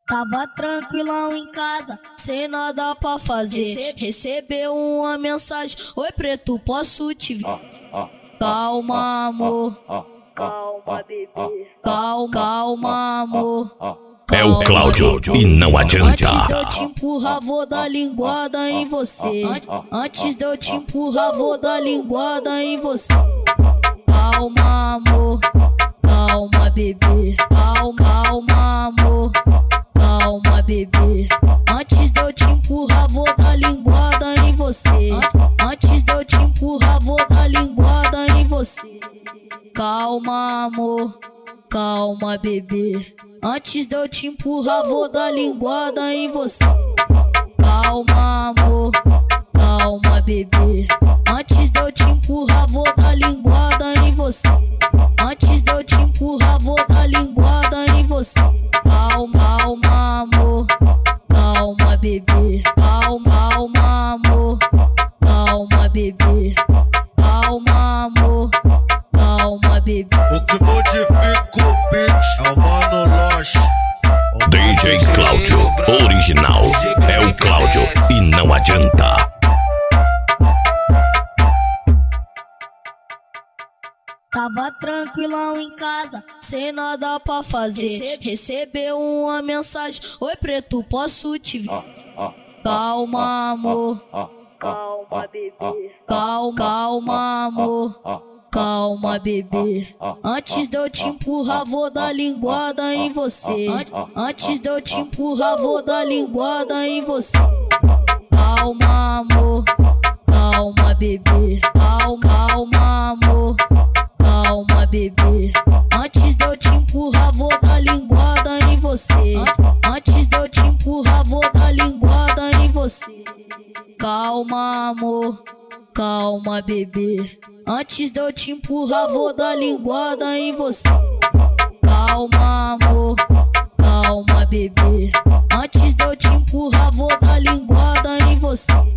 Tava tranquilão em casa, sem nada pra fazer. Recebeu uma mensagem: oi preto, posso te ver? Calma, amor. Calma, bebê. Calma, amor. É o Cláudio e não adianta. Antes de eu te empurrar, vou dar linguada em você. Antes de eu te empurrar, vou dar linguada em você. Calma, amor. Calma, bebê. Calma, amor. Calma, bebê. Antes de eu te empurrar, vou dar linguada em você. Antes de eu te empurrar, vou dar linguada em você. Calma, amor. Calma, bebê. Antes de eu te empurrar, vou dar linguada em você. Calma, amor. Calma, bebê. Antes de eu te empurrar, vou dar linguada em você. Antes de eu te empurrar, vou dar linguada em você. Calma, amor. Calma, bebê. Calma, amor. Calma, bebê. Calma, amor. Calma, bebê. O que modifica o beat é o Mano Loche. DJ Cláudio, original. É o Cláudio e não adianta. Tava tranquilão em casa, sem nada pra fazer. Recebeu uma mensagem: oi preto, posso te ver? Calma, amor. Calma, bebê. Calma, amor. Calma, bebê. Antes de eu te empurrar, vou dar linguada em você. Antes de eu te empurrar, vou dar linguada em você. Calma, amor. Calma, bebê. Calma, amor. Calma, bebê. Antes de eu te empurrar, vou dar linguada em você. Antes de eu te empurrar, vou dar linguada em você. Calma, amor. Calma, bebê. Antes de eu te empurrar, vou dar linguada em você. Calma, amor. Calma, bebê. Antes de eu te empurrar, vou dar linguada em você.